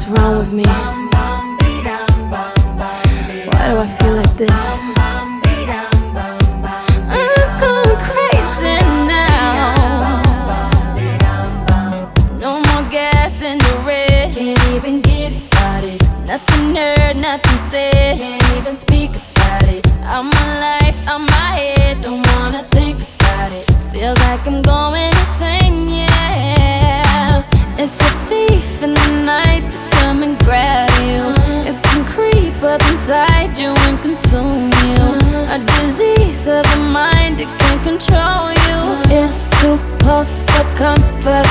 What's wrong with me? Why do I feel like this? I'm going crazy now. No more gas in the red. Can't even get it started. Nothing heard, nothing said. Can't even speak about it. I'm my life, I'm my head. Don't wanna think about it. Feels like I'm going insane, yeah. It's a thief in the night to come and grab you. It can creep up inside you and consume you. A disease of the mind, it can control you. It's too close for comfort.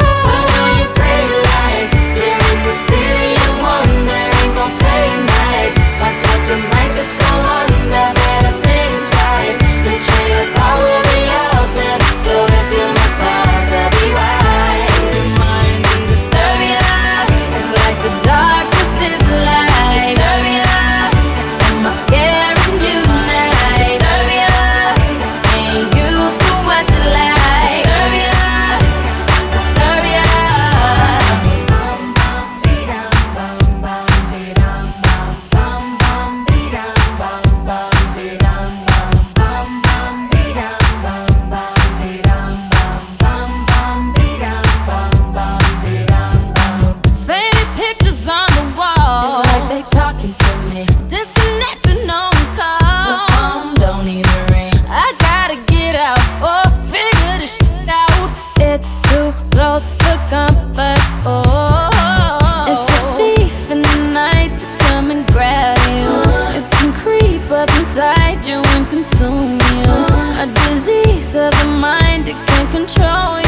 Close for comfort, oh. It's a thief in the night to come and grab you. It can creep up inside you and consume you. A disease of the mind, it can control you.